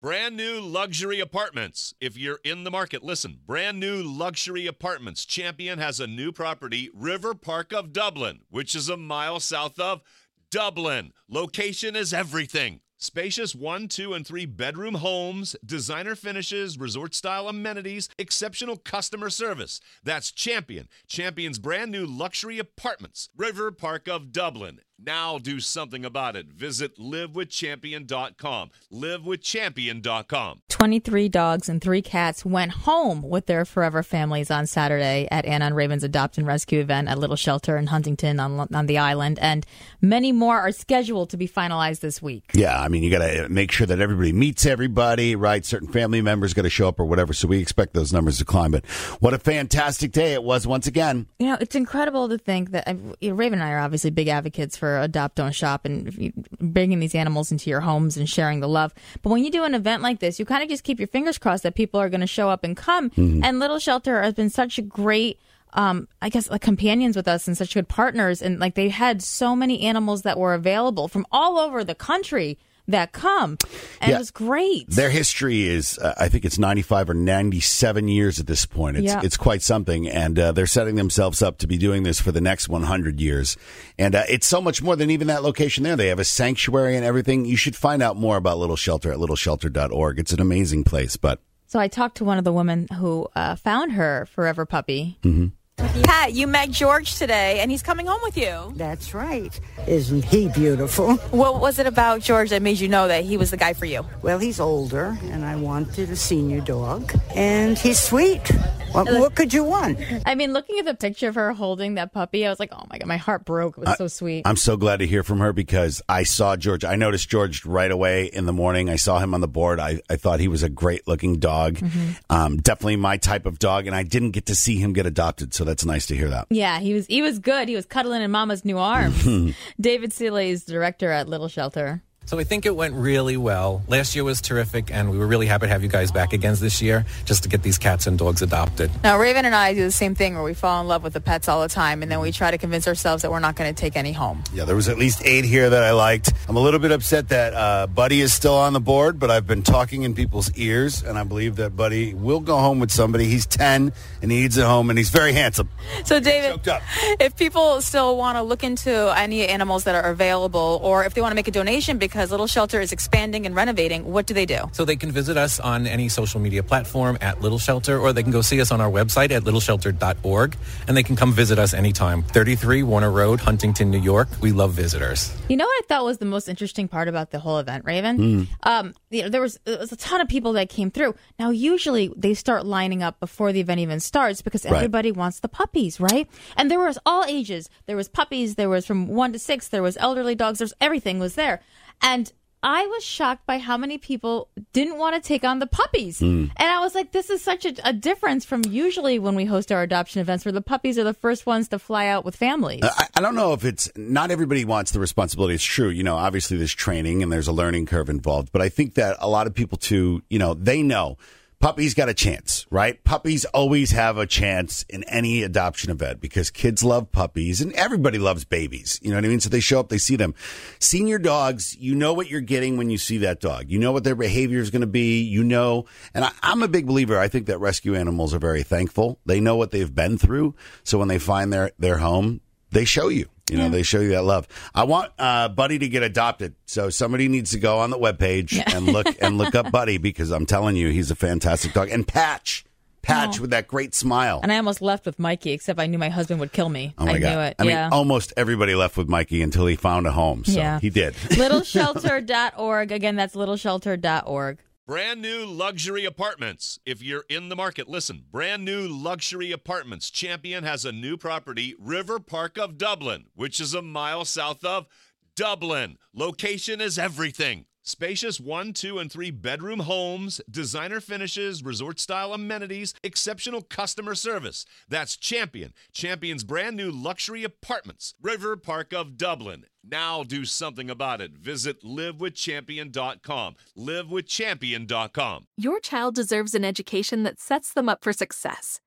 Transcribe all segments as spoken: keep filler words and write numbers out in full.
Brand new luxury apartments. If you're in the market, listen. Brand new luxury apartments. Champion has a new property, River Park of Dublin, which is a mile south of Dublin. Location is everything. Spacious one, two, and three bedroom homes, designer finishes, resort-style amenities, exceptional customer service. That's Champion. Champion's brand new luxury apartments. River Park of Dublin. Now do something about it. Visit live with champion dot com. live with champion dot com. twenty-three dogs and three cats went home with their forever families on Saturday at Anna and Raven's Adopt and Rescue event at Little Shelter in Huntington on, on the island. And many more are scheduled to be finalized this week. Yeah, I mean, you got to make sure that everybody meets everybody, right? Certain family members got to show up or whatever. So we expect those numbers to climb. But what a fantastic day it was once again. You know, it's incredible to think that uh, you know, Raven and I are obviously big advocates for Adopt, Don't Shop and bringing these animals into your homes and sharing the love. But when you do an event like this, you kind of just keep your fingers crossed that people are going to show up and come. Mm-hmm. And Little Shelter has been such a great, um, I guess, like companions with us and such good partners. And like they had so many animals that were available from all over the country that come, and yeah. It was great. Their history is, uh, I think it's ninety-five or ninety-seven years at this point. It's, yeah. it's quite something, and uh, they're setting themselves up to be doing this for the next one hundred years. And uh, it's so much more than even that location there. They have a sanctuary and everything. You should find out more about Little Shelter at little shelter dot org. It's an amazing place. But So I talked to one of the women who uh, found her forever puppy. Mm-hmm. Pat, you met George today, and he's coming home with you. That's right. Isn't he beautiful? What was it about George that made you know that he was the guy for you? Well, he's older, and I wanted a senior dog, and he's sweet. What more could you want? I mean, looking at the picture of her holding that puppy, I was like, oh, my God, my heart broke. It was I, so sweet. I'm so glad to hear from her because I saw George. I noticed George right away in the morning. I saw him on the board. I, I thought he was a great-looking dog. Mm-hmm. Um, definitely my type of dog, and I didn't get to see him get adopted, so that's nice to hear that. Yeah, he was he was good. He was cuddling in Mama's new arms. David Seeley is director at Little Shelter. So I think it went really well. Last year was terrific, and we were really happy to have you guys back again this year just to get these cats and dogs adopted. Now, Raven and I do the same thing where we fall in love with the pets all the time, and then we try to convince ourselves that we're not going to take any home. Yeah, there was at least eight here that I liked. I'm a little bit upset that uh, Buddy is still on the board, but I've been talking in people's ears, and I believe that Buddy will go home with somebody. He's ten, and he needs a home, and he's very handsome. So, David, if people still want to look into any animals that are available, or if they want to make a donation because Little Shelter is expanding and renovating, what do they do? So they can visit us on any social media platform at Little Shelter, or they can go see us on our website at little shelter dot org, and they can come visit us anytime. thirty-three Warner Road, Huntington, New York. We love visitors. You know what I thought was the most interesting part about the whole event, Raven? Mm. Um, you know, there was, there was a ton of people that came through. Now, usually they start lining up before the event even starts because everybody right. wants the puppies, right? And there was all ages. There was puppies. There was from one to six. There was elderly dogs. There's everything was there. And I was shocked by how many people didn't want to take on the puppies. Mm. And I was like, this is such a, a difference from usually when we host our adoption events where the puppies are the first ones to fly out with families. I, I don't know if it's, not everybody wants the responsibility. It's true. You know, obviously there's training and there's a learning curve involved. But I think that a lot of people too, you know, they know. Puppies got a chance, right? Puppies always have a chance in any adoption event because kids love puppies and everybody loves babies. You know what I mean? So they show up, they see them. Senior dogs, you know what you're getting when you see that dog. You know what their behavior is going to be. You know, and I, I'm a big believer. I think that rescue animals are very thankful. They know what they've been through. So when they find their, their home, they show you. You know, yeah. they show you that love. I want uh, Buddy to get adopted. So somebody needs to go on the webpage yeah. and look and look up Buddy because I'm telling you, he's a fantastic dog. And Patch. Patch oh. with that great smile. And I almost left with Mikey, except I knew my husband would kill me. Oh my I God. knew it. I yeah. mean, almost everybody left with Mikey until he found a home. So yeah. he did. little shelter dot org. Again, that's little shelter dot org. Brand new luxury apartments. If you're in the market, listen. Brand new luxury apartments. Champion has a new property, River Park of Dublin, which is a mile south of Dublin. Location is everything. Spacious one, two, and three bedroom homes, designer finishes, resort-style amenities, exceptional customer service. That's Champion. Champion's brand new luxury apartments, River Park of Dublin. Now do something about it. Visit live with champion dot com. live with champion dot com. Your child deserves an education that sets them up for success.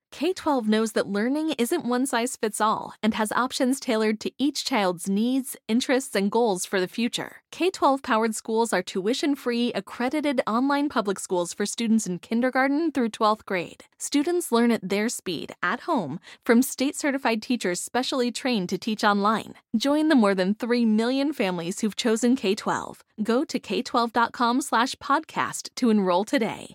K twelve knows that learning isn't one size fits all and has options tailored to each child's needs, interests, and goals for the future. K twelve powered schools are tuition-free, accredited online public schools for students in kindergarten through twelfth grade. Students learn at their speed, at home, from state-certified teachers specially trained to teach online. Join the more than three million families who've chosen K twelve. Go to k twelve dot com slash podcast to enroll today.